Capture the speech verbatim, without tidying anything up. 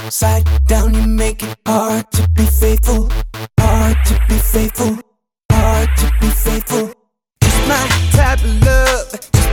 Upside down, you make it hard to be faithful. Hard to be faithful. Hard to be faithful. Just my type of love. Just